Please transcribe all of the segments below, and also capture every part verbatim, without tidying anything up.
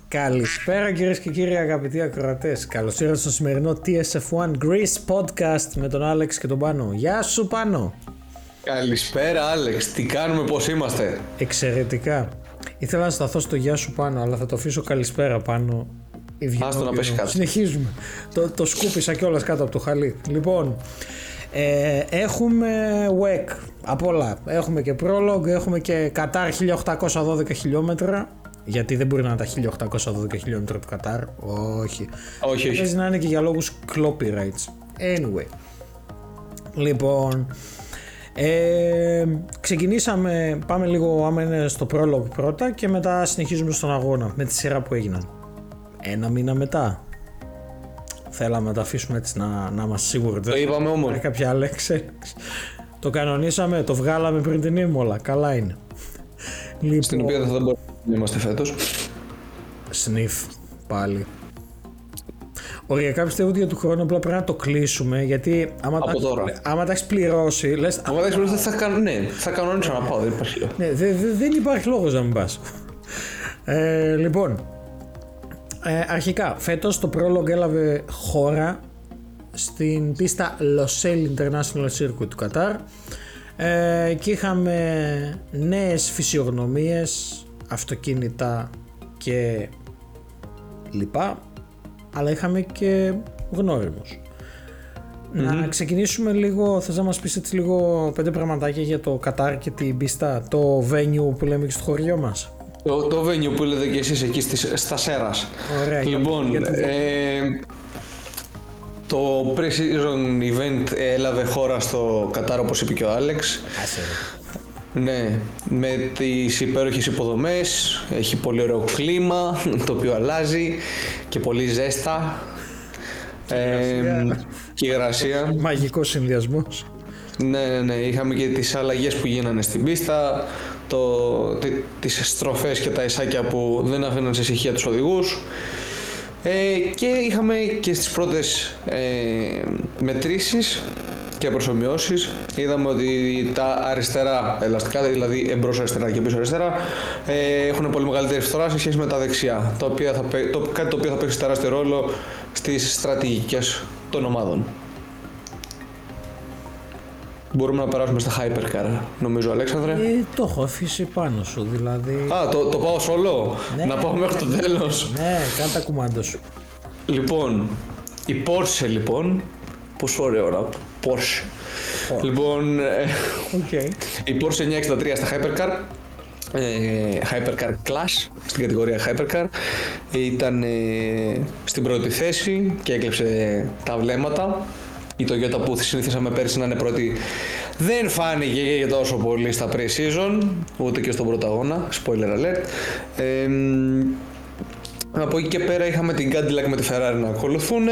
Καλησπέρα κυρίες και κύριοι αγαπητοί ακροατές. Καλώς ήρθατε στο σημερινό τι ες εφ ένα Greece Podcast με τον Άλεξ και τον Πάνο. Γεια σου Πάνο. Καλησπέρα Άλεξ, τι κάνουμε, πώς είμαστε? Εξαιρετικά. Ήθελα να σταθώ στο γεια σου Πάνο, αλλά θα το αφήσω καλησπέρα Πάνο. Άστο να πέσει κάτω. Συνεχίζουμε. το, το σκούπισα κιόλας κάτω από το χαλί. Λοιπόν, ε, έχουμε γουέκ απ' όλα. Έχουμε και πρόλογ, έχουμε και Κατάρ χίλια οκτακόσια δώδεκα χιλιόμετρα. Γιατί δεν μπορεί να είναι τα χίλια οκτακόσια δώδεκα χιλιόμετρα του Κατάρ. Όχι. Όχι, όχι. Πρέπει να είναι και για λόγους copyrights. Anyway. Λοιπόν, ε, ξεκινήσαμε, πάμε λίγο άμα είναι στο πρόλογ πρώτα και μετά συνεχίζουμε στον αγώνα με τη σειρά που έγιναν. Ένα μήνα μετά. Θέλαμε να τα αφήσουμε έτσι να, να είμαστε σίγουροι. Το είπαμε όμως. Κάποια άλλη εξέλιξη. Το κανονίσαμε, το βγάλαμε πριν την Ήμολα. Καλά είναι. Λοιπόν, στην οποία δεν θα μπορούμε να είμαστε φέτος. Σνιφ πάλι. Οριακά πιστεύω ότι για του χρόνου απλά πρέπει να το κλείσουμε, γιατί άμα, από τα, τώρα. άμα τα έχεις πληρώσει λες, άμα τα έχεις πληρώσει θα, θα, ναι, θα κανονίσω να πάω, δεν υπάρχει. Ναι, δε, δε, δεν υπάρχει λόγος να μην πας. ε, λοιπόν, ε, αρχικά φέτος το πρόλογ έλαβε χώρα στην πίστα Losail International Circuit του Κατάρ ε, και είχαμε νέες φυσιογνωμίες, αυτοκίνητα και λοιπά, αλλά είχαμε και γνώριμους. Mm-hmm. Να ξεκινήσουμε λίγο, θες να μας πεις έτσι λίγο πέντε πραγματάκια για το Κατάρ και την πίστα, το venue που λέμε και στο χωριό μας? Το, το venue που λέτε και εσείς εκεί στις, στα Σέρας. Ωραία. Λοιπόν, για, για το... ε, το pre-season event έλαβε χώρα στο Κατάρ, όπως είπε και ο Άλεξ. Άσε. Ναι, με τις υπέροχες υποδομές, έχει πολύ ωραίο κλίμα, το οποίο αλλάζει και πολύ ζέστα ε, και υγρασία. Μαγικός συνδυασμός. Ναι, ναι, ναι, είχαμε και τις αλλαγές που γίνανε στην πίστα, το, τις στροφές και τα ισάκια που δεν άφηναν σε ησυχία τους οδηγούς. Ε, και είχαμε και στις πρώτες ε, μετρήσεις και προσομοιώσεις. Είδαμε ότι τα αριστερά ελαστικά, δηλαδή εμπρός αριστερά και πίσω αριστερά, ε, έχουν πολύ μεγαλύτερη φθορά σε σχέση με τα δεξιά, το οποίο θα, το, κάτι το οποίο θα παίξει τεράστιο ρόλο στις στρατηγικές των ομάδων. Μπορούμε να περάσουμε στα Hypercar, νομίζω, Αλέξανδρε. Ε, το έχω αφήσει πάνω σου, δηλαδή. Α, το, το πάω solo, ναι, να πάω μέχρι το τέλος. Ναι, κάνε τα κουμάντο σου. Λοιπόν, η Porsche λοιπόν, πόσο ωραίο ραπ, Porsche. Oh. Λοιπόν, okay. Η Porsche εννιακόσια εξήντα τρία στα Hypercar, ε, Hypercar Class, στην κατηγορία Hypercar, ήταν ε, στην πρώτη θέση και έκλεψε τα βλέμματα. Η Toyota που συνηθίσαμε πέρσι να είναι πρώτη δεν φάνηκε και τόσο πολύ στα pre-season, ούτε και στον πρώτο αγώνα, spoiler alert. Ε, από εκεί και πέρα είχαμε την Cadillac με τη Ferrari να ακολουθούν.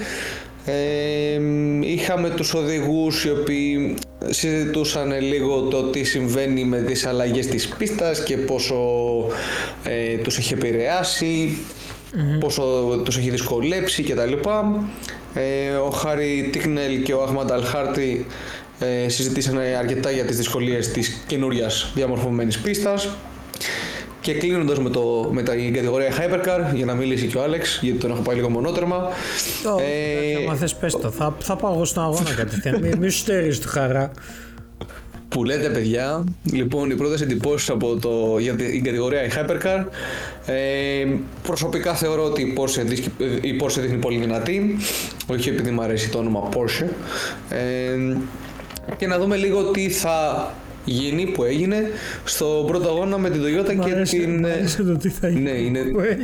Ε, είχαμε τους οδηγούς οι οποίοι συζητούσαν λίγο το τι συμβαίνει με τις αλλαγές της πίστας και πόσο ε, τους έχει επηρεάσει, mm-hmm. πόσο τους έχει δυσκολέψει κτλ. Ε, ο Χάρι Τίκνελ και ο Αχμαντ Αλχάρτη ε, συζητήσαν αρκετά για τις δυσκολίες της καινούριας διαμορφωμένης πίστας. Και κλείνοντας με, το, με την κατηγορία Hypercar, για να μιλήσει και ο Άλεξ, γιατί τον έχω πάει λίγο μονότερμα. Oh, ε, άμα θες πες το, θα, θα πάω εγώ στον αγώνα κατευθείαν, μη, μη σου στερείς τη χαρά. Που λέτε παιδιά, λοιπόν οι πρώτες εντυπώσεις από το, για την κατηγορία Hypercar, ε, προσωπικά θεωρώ ότι η Porsche, η Porsche δείχνει πολύ δυνατή, όχι επειδή μου αρέσει το όνομα Porsche, ε, και να δούμε λίγο τι θα γίνει που έγινε στο πρώτο αγώνα με την Toyota και αρέσει, την... Μ' αρέσει το τι θα γίνει. Ναι, είναι...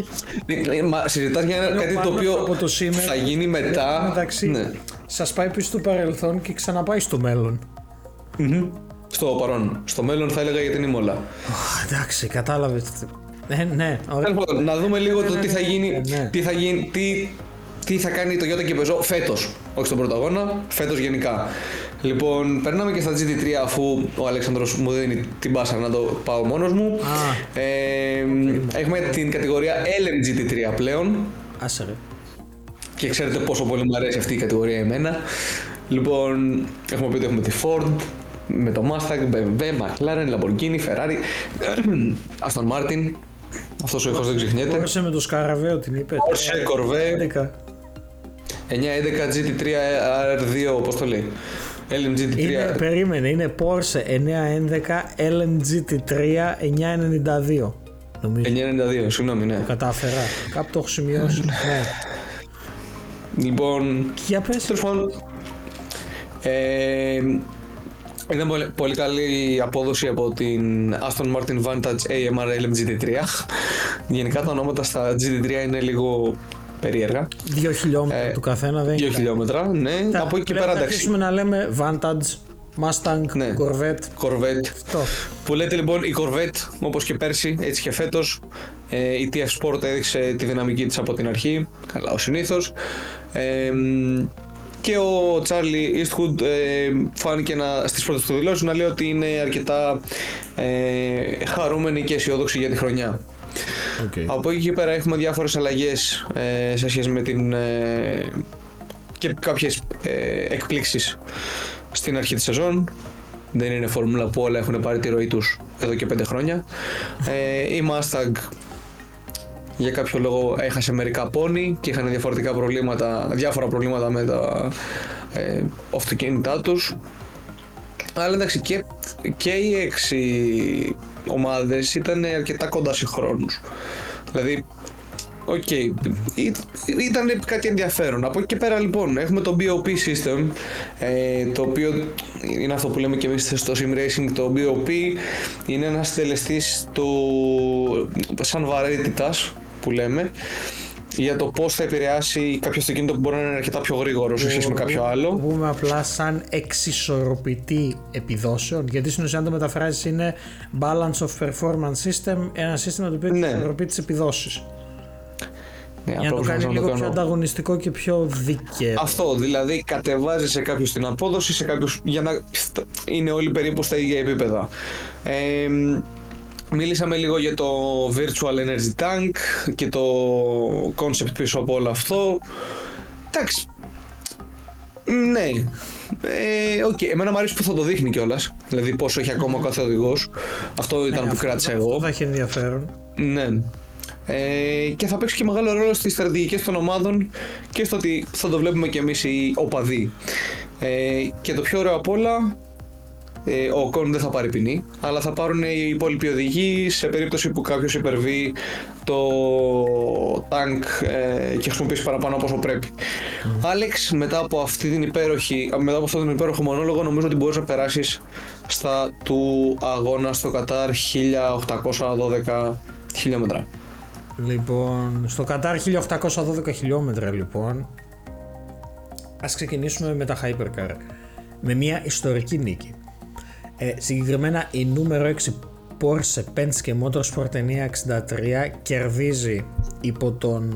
Μα συζητάς για κάτι το οποίο το θα γίνει μετά. Μεταξύ, ναι. Σας πάει πίσω στο παρελθόν και ξαναπάει στο μέλλον. Mm-hmm. Στο παρόν. Στο μέλλον θα έλεγα για την Ήμολα. Oh, εντάξει, κατάλαβες. Ναι, ναι. Ωραία. Να δούμε λίγο το τι θα γίνει, ναι. τι θα γίνει, τι, τι θα κάνει το Toyota και Peugeot φέτος. Όχι στον πρώτο αγώνα, φέτος γενικά. Λοιπόν, περνάμε και στα τζι τι θρι αφού ο Αλέξανδρος μου δίνει την πάσα να το πάω μόνος μου. Ah. Ε, έχουμε την κατηγορία ελ εμ τζι τι θρι πλέον. Άσε ρε. Και ξέρετε πόσο πολύ μου αρέσει αυτή η κατηγορία εμένα. Λοιπόν, έχουμε πει ότι έχουμε τη Ford, με το Mustang, μπι εμ ντάμπλιου, McLaren, Lamborghini, Ferrari, Aston Martin, Αυτός ο ήχος δεν ξεχνιέται. Porsche με το σκαραβαίο την είπε. Porsche, Corvette. εννιακόσια έντεκα τζι τι τρία αρ δύο, πώς το λέει. ελ εμ τζι τι τρία. Είναι, περίμενε, είναι Porsche εννιακόσια έντεκα ελ εμ τζι τι τρία εννιακόσια ενενήντα δύο. Νομίζω. εννιακόσια ενενήντα δύο, συγγνώμη, ναι. Το κατάφερα. Κάπου το έχω σημειώσει. Ναι. Λοιπόν. Για πες. Τέλος πάντων. Ε, ήταν πολύ, πολύ καλή απόδοση από την Aston Martin Vantage έι εμ αρ ελ εμ τζι τι τρία. Γενικά τα ονόματα στα τζι τι τρία είναι λίγο περίεργα. Δύο χιλιόμετρα ε, του καθένα δεν δύο είναι. χιλιόμετρα, ναι. Τα, από εκεί και πέρα εντάξει. Θα αρχίσουμε να λέμε Vantage, Mustang, ναι. Corvette. Corvette. Αυτό. Που λέτε λοιπόν η Corvette, όπως και πέρσι, έτσι και φέτος, ε, η τι εφ Sport έδειξε τη δυναμική της από την αρχή, καλά ως συνήθως. Ε, και ο Charlie Eastwood ε, φάνηκε να, στις πρώτες του δηλώσεις να λέει ότι είναι αρκετά ε, χαρούμενοι και αισιόδοξοι για τη χρονιά. Okay. Από εκεί και πέρα έχουμε διάφορες αλλαγές ε, σε σχέση με την ε, και κάποιες ε, εκπλήξεις στην αρχή της σεζόν. Δεν είναι φόρμουλα που όλα έχουν πάρει τη ροή τους εδώ και πέντε χρόνια. Ε, η Mustang για κάποιο λόγο έχασε μερικά πόνι και είχαν διαφορετικά προβλήματα, διάφορα προβλήματα με τα ε, αυτοκίνητά τους. Αλλά εντάξει, και, και οι έξι ομάδες ήταν αρκετά κοντά συγχρόνους. Δηλαδή, οκ, okay, ήταν κάτι ενδιαφέρον. Από εκεί και πέρα λοιπόν έχουμε το μπι ο πι system, ε, το οποίο είναι αυτό που λέμε και εμείς στο Sim Racing. Το μπι ο πι είναι ένας συντελεστής του σαν βαρύτητας που λέμε, για το πώς θα επηρεάσει κάποιο αυτοκίνητο που μπορεί να είναι αρκετά πιο γρήγορο σε σχέση με κάποιο άλλο. Πούμε απλά σαν εξισορροπητή επιδόσεων, γιατί στην ουσία αν το μεταφράζεις είναι balance of performance system, ένα σύστημα το οποίο ναι. εξισορροπεί τις επιδόσεις. Ναι, για να το κάνει λίγο το πιο ανταγωνιστικό και πιο δίκαιο. Αυτό, δηλαδή κατεβάζει σε κάποιους την απόδοση, σε κάποιους για να είναι όλοι περίπου στα ίδια επίπεδα. Ε, Μίλησαμε λίγο για το Virtual Energy Tank και το concept πίσω από όλο αυτό. Εντάξει, ναι, ε, okay. Εμένα μου αρέσει που θα το δείχνει κιόλας, δηλαδή πόσο έχει ακόμα ο κάθε οδηγός. Αυτό ήταν ναι, που κράτησα εγώ. Θα έχει ενδιαφέρον. Ναι. Ε, και θα παίξει και μεγάλο ρόλο στις στρατηγικές των ομάδων και στο ότι θα το βλέπουμε κι εμείς οι οπαδοί. Ε, και το πιο ωραίο απ' όλα, ε, ο Ocon δεν θα πάρει ποινή, αλλά θα πάρουν οι υπόλοιποι οδηγοί σε περίπτωση που κάποιος υπερβεί το tank ε, και χρησιμοποιήσει παραπάνω από όσο πρέπει. Άλεξ, mm. μετά από αυτή την υπέροχη, μετά από αυτόν τον υπέροχο μονόλογο, νομίζω ότι μπορείς να περάσεις στα του αγώνα στο Κατάρ χίλια οκτακόσια δώδεκα χιλιόμετρα. Λοιπόν, στο Κατάρ χίλια οκτακόσια δώδεκα χιλιόμετρα λοιπόν, ας ξεκινήσουμε με τα Hypercar, με μια ιστορική νίκη. Ε, συγκεκριμένα η νούμερο έξι Porsche Penske Motorsport εννιακόσια εξήντα τρία κερδίζει υπό τον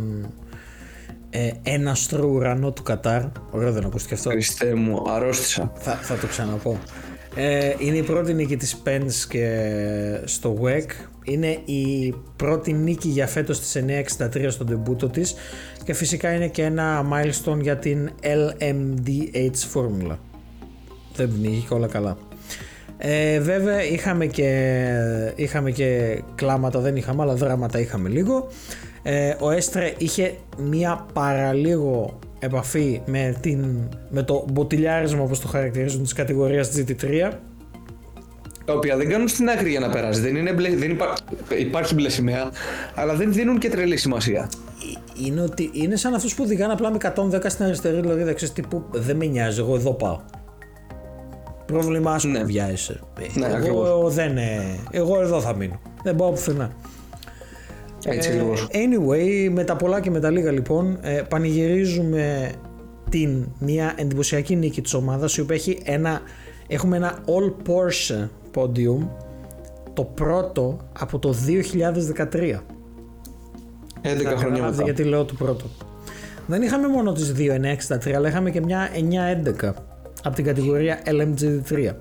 ε, έναστρο ουρανό του Κατάρ. Ωραίο δεν ακούστηκε αυτό? Χριστέ μου, αρρώστησα. Θα, θα το ξαναπώ. Ε, είναι η πρώτη νίκη της Penske στο ντάμπλιου ι σι. Είναι η πρώτη νίκη για φέτος της εννιακόσια εξήντα τρία στον ντεμπούτο της και φυσικά είναι και ένα milestone για την ελ εμ ντι έιτς φόρμουλα. Δεν πνίγει και όλα καλά. Ε, βέβαια είχαμε και, είχαμε και κλάματα, δεν είχαμε, αλλά δράματα είχαμε λίγο. Ε, ο Έστρε είχε μία παραλίγο επαφή με, την, με το μποτιλιάρισμα, όπως το χαρακτηρίζουν, της κατηγορίας τζι τι τρία. Τα οποία δεν κάνουν στην άκρη για να περάσει. Δεν είναι μπλε, δεν υπά... Υπάρχει μπλε σημαία, αλλά δεν δίνουν και τρελή σημασία. Είναι, ότι, είναι σαν αυτούς που οδηγάνε απλά με εκατόν δέκα στην αριστερή, δηλαδή δεν ξέρεις τύπου, δεν με νοιάζει, εγώ εδώ πάω. Πρόβλημά σου, ναι. Βιάζεσαι. Ναι, εγώ, δεν, εγώ εδώ θα μείνω. Δεν πάω πουθενά. Έτσι ε, anyway, με τα πολλά και με τα λίγα λοιπόν, ε, πανηγυρίζουμε την μια εντυπωσιακή νίκη της ομάδας, η οποία έχει ένα, έχουμε ένα All Porsche podium, το πρώτο από το δύο χιλιάδες δεκατρία. έντεκα χρόνια μετά. Γιατί λέω το πρώτο. Δεν είχαμε μόνο τις δύο εννιακόσια εξήντα τρία, αλλά είχαμε και μια εννιακόσια έντεκα από την κατηγορία ελ εμ τζι τρία.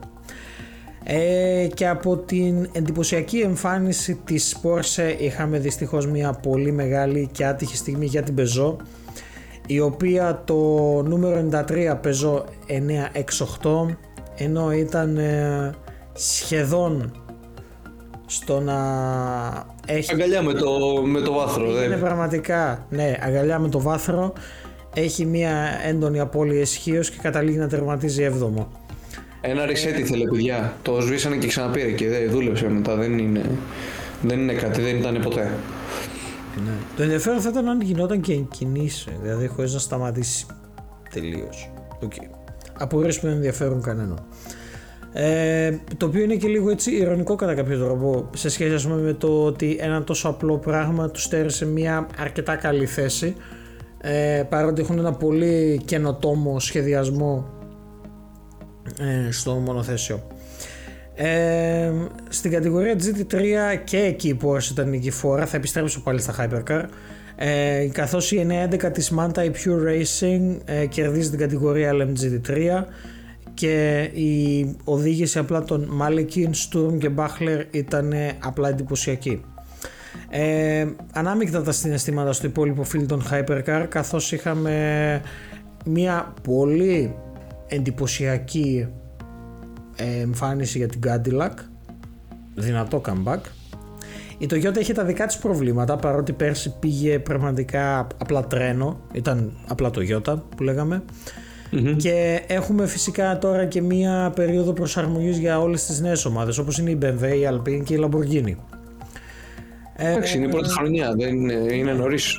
Ε, και από την εντυπωσιακή εμφάνιση της Porsche είχαμε δυστυχώς μια πολύ μεγάλη και άτυχη στιγμή για την Peugeot, η οποία το νούμερο ενενήντα τρία Peugeot εννιακόσια εξήντα οκτώ, ενώ ήταν ε, σχεδόν στο να έχει... Αγκαλιά με το, με το βάθρο. Είναι δε. πραγματικά, ναι, αγκαλιά με το βάθρο. Έχει μια έντονη απώλεια ισχύως και καταλήγει να τερματίζει έβδομο. Ένα reset ήθελε, παιδιά. Το σβήσανε και ξαναπήρε και δεν δούλεψε μετά. Δεν είναι, δεν είναι κάτι, δεν ήταν ποτέ. Ναι. Το ενδιαφέρον θα ήταν αν γινόταν και εν κινήσει, δηλαδή χωρίς να σταματήσει τελείως. Okay. Απορίες που δεν ενδιαφέρουν κανέναν. Ε, το οποίο είναι και λίγο έτσι ειρωνικό κατά κάποιο τρόπο σε σχέση, ας πούμε, με το ότι ένα τόσο απλό πράγμα του στέρισε μια αρκετά καλή θέση, ε, παρότι έχουν ένα πολύ καινοτόμο σχεδιασμό ε, στο μονοθέσιο. Ε, στην κατηγορία τζι τι θρι και εκεί η Porsche ήταν νικηφόρα, θα επιστρέψω πάλι στα Hypercar, ε, καθώς η εννιά έντεκα της Manthey Pure Racing ε, κερδίζει την κατηγορία ελ εμ τζι τι θρι και η οδήγηση απλά των Malikin, Sturm και Bachler ήταν απλά εντυπωσιακή. Ε, ανάμεικτα τα συναισθήματα στο υπόλοιπο φύλλο των Hypercar, καθώς είχαμε μια πολύ εντυπωσιακή εμφάνιση για την Cadillac, δυνατό comeback. Η Toyota είχε τα δικά της προβλήματα, παρότι πέρσι πήγε πραγματικά απλά τρένο, ήταν απλά Toyota που λέγαμε. Mm-hmm. Και έχουμε φυσικά τώρα και μία περίοδο προσαρμογής για όλες τις νέες ομάδες, όπως είναι η μπι εμ ντάμπλιου, η Alpine και η Lamborghini. Εντάξει, είναι η πρώτη χρονιά, δεν είναι, είναι νωρίς.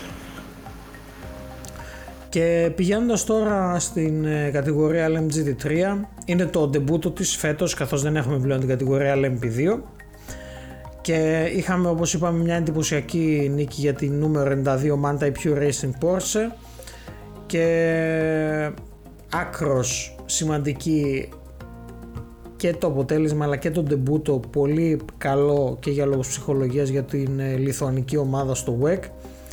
Και πηγαίνοντας τώρα στην κατηγορία ελ εμ τζι τι θρι, είναι το ντεμπούτο της φέτος, καθώς δεν έχουμε πλέον την κατηγορία ελ εμ πι δύο, και είχαμε, όπως είπαμε, μια εντυπωσιακή νίκη για την νούμερο ενενήντα δύο Manthey Pure Racing Porsche και άκρος σημαντική και το αποτέλεσμα αλλά και το ντεμπούτο πολύ καλό και για λόγους ψυχολογίας για την λιθουανική ομάδα στο ντάμπλιου ι σι.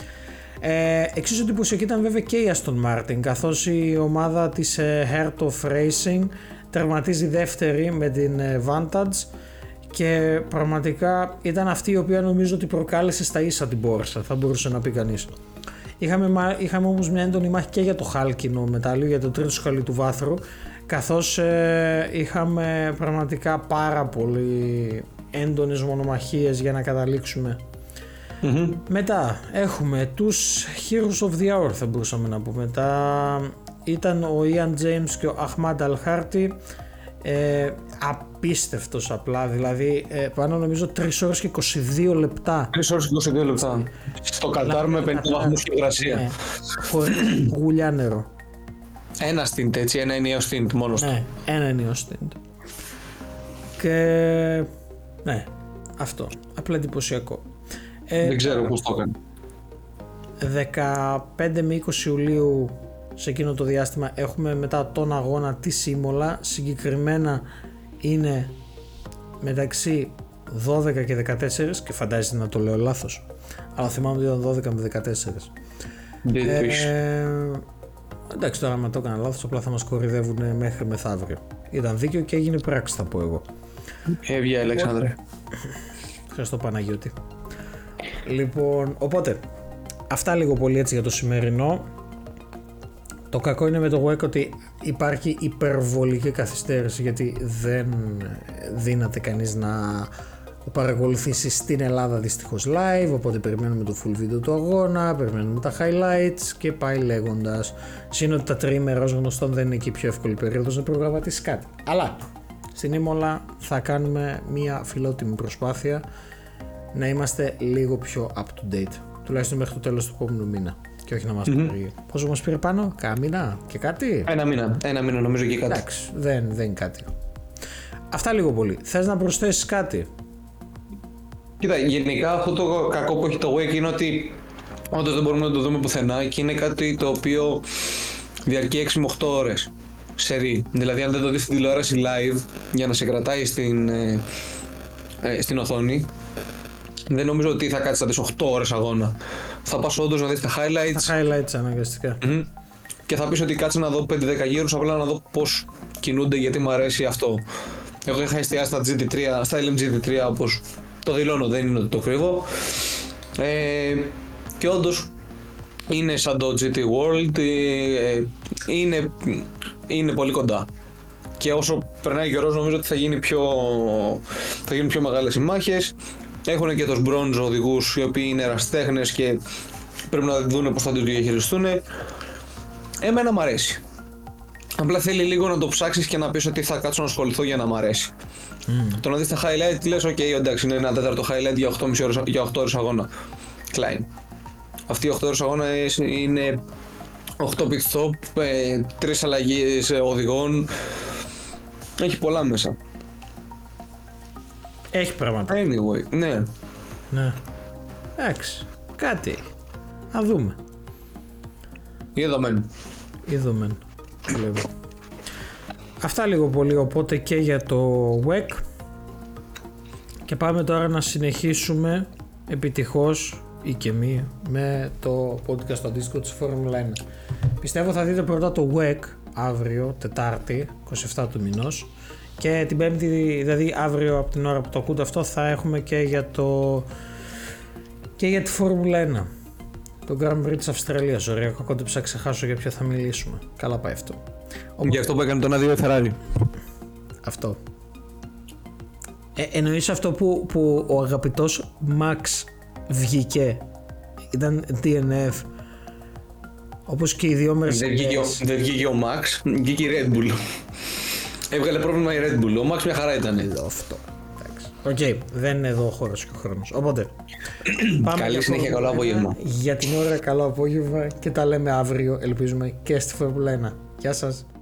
Ε, εξίσου εντυπωσιακή ήταν βέβαια και η Aston Martin, καθώς η ομάδα της Heart of Racing τερματίζει δεύτερη με την Vantage και πραγματικά ήταν αυτή η οποία νομίζω ότι προκάλεσε στα ίσα την Porsche, θα μπορούσε να πει κανείς. Είχαμε, είχαμε όμως μια έντονη μάχη και για το χάλκινο μετάλλιο, για το τρίτο σκαλί του βάθρου, καθώς ε, είχαμε πραγματικά πάρα πολύ έντονες μονομαχίες για να καταλήξουμε. Mm-hmm. Μετά έχουμε τους Heroes of the Hour, θα μπορούσαμε να πούμε. Μετά ήταν ο Ian James και ο Ahmad Al-Harti, ε, απίστευτος απλά, δηλαδή ε, πάνω νομίζω τρεις ώρες και είκοσι δύο λεπτά. τρεις ώρες και είκοσι δύο λεπτά. Στο Κατάρ με πενήντα βαθμούς και υγρασία. Ναι, χωρίς γουλιά νερό. Ένα stint, έτσι, ένα ενιαίο stint μόνος του. Ναι, ένα ενιαίο stint. Και ναι, αυτό, απλά εντυπωσιακό. Δεν ε, ξέρω πώς το έκανε. δεκαπέντε με είκοσι Ιουλίου σε εκείνο το διάστημα έχουμε μετά τον αγώνα τη Σίμολα, συγκεκριμένα είναι μεταξύ δώδεκα και δεκατέσσερα και φαντάζεστε να το λέω λάθος, αλλά θυμάμαι ότι ήταν δώδεκα με δεκατέσσερα. Ε, εντάξει, τώρα άμα το έκανα λάθος απλά θα μας κορυδεύουν μέχρι μεθαύριο. Ήταν δίκαιο και έγινε πράξη, θα πω εγώ. Έβγαια Αλεξάνδρε. Ευχαριστώ Παναγιώτη. Λοιπόν, οπότε αυτά λίγο πολύ έτσι για το σημερινό. Το κακό είναι με το γουέκ ότι υπάρχει υπερβολική καθυστέρηση, γιατί δεν δύναται κανείς να παρακολουθήσει στην Ελλάδα δυστυχώς live, οπότε περιμένουμε το full βίντεο του αγώνα, περιμένουμε τα highlights και πάει λέγοντας. Συν ότι τα τριήμερα ως γνωστόν δεν είναι και η πιο εύκολη περίοδος να προγραμματίσεις κάτι. Αλλά στην Ήμολα θα κάνουμε μια φιλότιμη προσπάθεια να είμαστε λίγο πιο up to date, τουλάχιστον μέχρι το τέλος του επόμενου μήνα. Και όχι να μας mm-hmm. πάρει. Πόσο μας πήρε πάνω, κάνα μήνα και κάτι. Ένα μήνα, ένα μήνα νομίζω και κάτι. Εντάξει, δεν, δεν είναι κάτι. Αυτά λίγο πολύ. Θες να προσθέσεις κάτι? Κοίτα, γενικά αυτό το κακό που έχει το wake είναι ότι όντως δεν μπορούμε να το δούμε πουθενά και είναι κάτι το οποίο διαρκεί έξι με οκτώ ώρες σερί. Δηλαδή αν δεν το δεις στην τηλεόραση live για να σε κρατάει στην, ε, ε, στην οθόνη, δεν νομίζω ότι θα κάτσεις να δεις οκτώ ώρες αγώνα. Θα πας όντως να δεις τα highlights. Τα highlights αναγκαστικά. Mm-hmm. Και θα πεις ότι κάτσε να δω πέντε δέκα γύρους απλά να δω πώς κινούνται, γιατί μου αρέσει αυτό. Εγώ είχα εστιάσει στα, τζι τι θρι, στα ελ εμ τζι τι θρι, όπως το δηλώνω, δεν είναι ότι το κρύβω. Ε, και όντως είναι σαν το τζι τι World, ε, είναι, είναι πολύ κοντά. και όσο περνάει ο καιρός νομίζω ότι θα, γίνει πιο, θα γίνουν πιο μεγάλες οι μάχες. Έχουν και τους bronze οδηγούς οι οποίοι είναι ερασιτέχνες και πρέπει να δουν πώς θα το διαχειριστούν. Εμένα μου αρέσει. Απλά θέλει λίγο να το ψάξεις και να πεις ότι θα κάτσω να ασχοληθώ για να μ' αρέσει. Mm. Το να δεις τα highlight λες, ok, εντάξει, είναι ένα τέταρτο highlight για οκτώ ώρες, για οκτώ ώρες αγώνα. Klein. Αυτοί οι οκτώ ώρες αγώνα είναι οκτώ pit stop, τρεις αλλαγές οδηγών. Έχει πολλά μέσα. Έχει πράγματα. Anyway, ναι. Ναι. Εντάξει, κάτι. Να δούμε. Είδαμε. Είδαμε. Αυτά λίγο πολύ, οπότε και για το ντਬλιου ι σι. Και πάμε τώρα να συνεχίσουμε επιτυχώς ή και μη με το podcast στο Discord της Formula ένα. Πιστεύω θα δείτε πρώτα το ντμπλιου ι σι αύριο, Τετάρτη, είκοσι επτά του μηνός, και την Πέμπτη, δηλαδή αύριο από την ώρα που το ακούτε αυτό, θα έχουμε και για το και για τη Formula ένα. Το Grand Prix της Αυστραλίας. Ωραία, κόντεψα να ξεχάσω για ποιο θα μιλήσουμε. Καλά πάει αυτό. Για αυτό που έκανε τον άδειο Ferrari. Αυτό. Ε, εννοείς αυτό που, που ο αγαπητός Max βγήκε. Ήταν ντι εν εφ. Όπως και οι δύο Mercedes. Δεν βγήκε, δεν βγήκε ο Max, βγήκε η Red Bull. Έβγαλε πρόβλημα η Red Bull. Ο Max μια χαρά ήταν. Εδώ αυτό. Οκ, okay, δεν είναι εδώ ο χώρος και ο χρόνος. Οπότε, πάμε. Καλή συνέχεια, καλό απόγευμα. Για την ώρα, καλό απόγευμα και τα λέμε αύριο, ελπίζουμε, και στη Φόρμουλα ένα. Γεια σας.